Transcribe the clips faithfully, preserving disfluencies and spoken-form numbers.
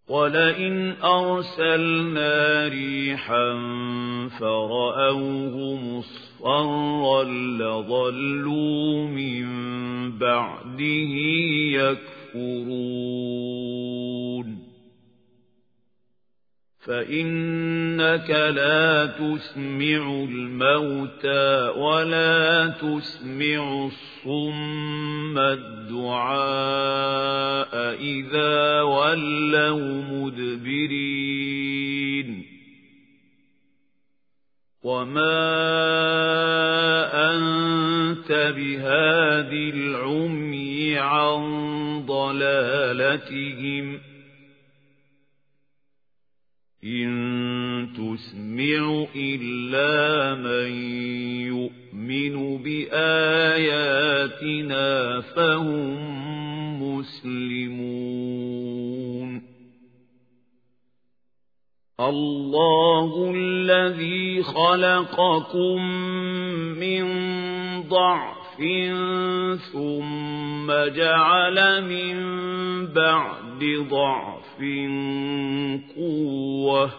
وَلَئِنْ أَرْسَلْنَا رِيحًا فَرَأَوْهُ مُصْفَرًّا لَظَلُّوا مِنْ بَعْدِهِ يَكْفُرُونَ فَإِنَّكَ لَا تُسْمِعُ الْمَوْتَى وَلَا تُسْمِعُ الصُّمَّ الدُّعَاءَ إِذَا وَلَّوْا مُدْبِرِينَ وَمَا أَنْتَ بِهَادِ الْعُمْيِ عَنْ ضَلَالَتِهِمْ إِن تُسْمِعُ إِلَّا مَن يُؤْمِنُ بِآيَاتِنَا فَهُم مُسْلِمُونَ اللَّهُ الَّذِي خَلَقَكُم مِّن ضَعْفٍ ثُمَّ جَعَلَ مِن بَعْدِ ضَعْفٍ قُوَّةً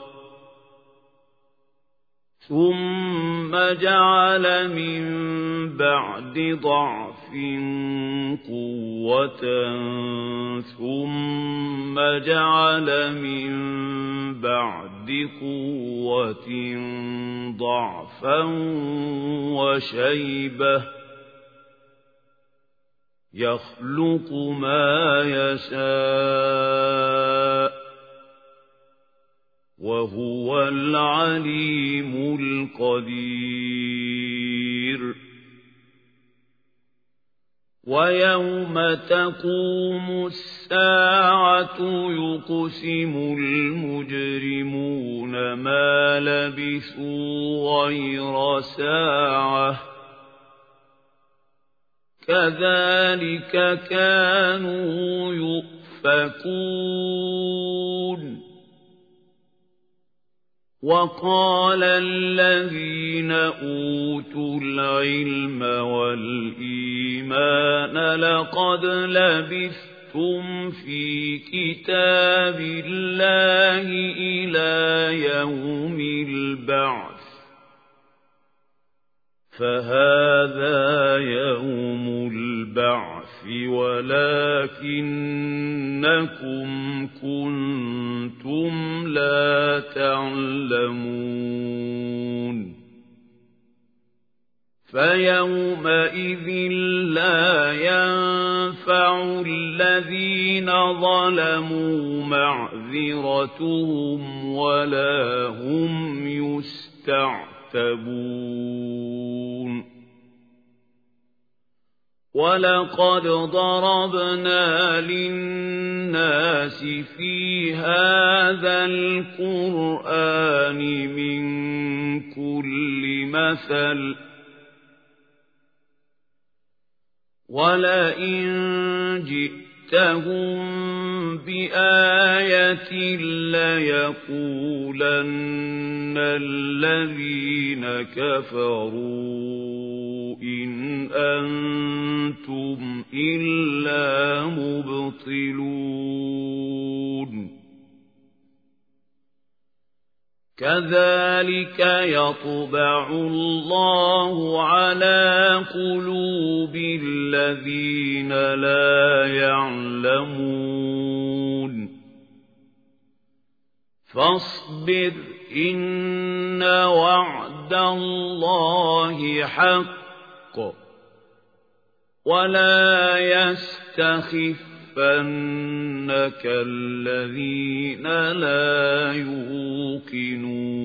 ثُمَّ جَعَلَ مِن بَعْدِ ضَعْفٍ قُوَّةً ثُمَّ جَعَلَ مِن بَعْدِ قُوَّةٍ ضَعْفًا وَشَيْبَةً يَخْلُقُ مَا يَشَاءُ وَهُوَ الْعَلِيمُ الْقَدِيرُ وَيَوْمَ تَقُومُ السَّاعَةُ يُقْسِمُ الْمُجْرِمُونَ مَا لَبِثُوا غَيْرَ سَاعَةٍ كَذَلِكَ كَانُوا يُؤْفَكُونَ وَقَالَ الَّذِينَ أُوتُوا الْعِلْمَ وَالْإِيمَانَ لَقَدْ لَبِثْتُمْ فِي كِتَابِ اللَّهِ إِلَى يَوْمِ الْبَعْثِ فَهَذَا يَوْمُ الْبَعْثِ وَلَكِنَّكُمْ كُنتُمْ لَا تَعْلَمُونَ فَيَوْمَئِذٍ لَّا يَنفَعُ الَّذِينَ ظَلَمُوا مَعْذِرَتُهُمْ وَلَا هُمْ يُسْتَعْتَبُونَ وَلَقَدْ ضَرَبْنَا لِلنَّاسِ فِي هَذَا الْقُرْآنِ مِنْ كُلِّ مَثَلٍ وَلَئِنْ جِئْتَهُمْ بِآيَةٍ لَيَقُولَنَّ الَّذِينَ كَفَرُوا إِنْ أَنْتُمْ إِلَّا مُبْطِلُونَ كَذَلِكَ يَطْبَعُ اللَّهُ عَلَى قُلُوبِ الَّذِينَ لَا يَعْلَمُونَ فَاصْبِرْ إِنَّ وَعْدَ اللَّهِ حَقٌّ وَلَا يَسْتَخِفَّنَّكَ الَّذِينَ لَا يُوقِنُونَ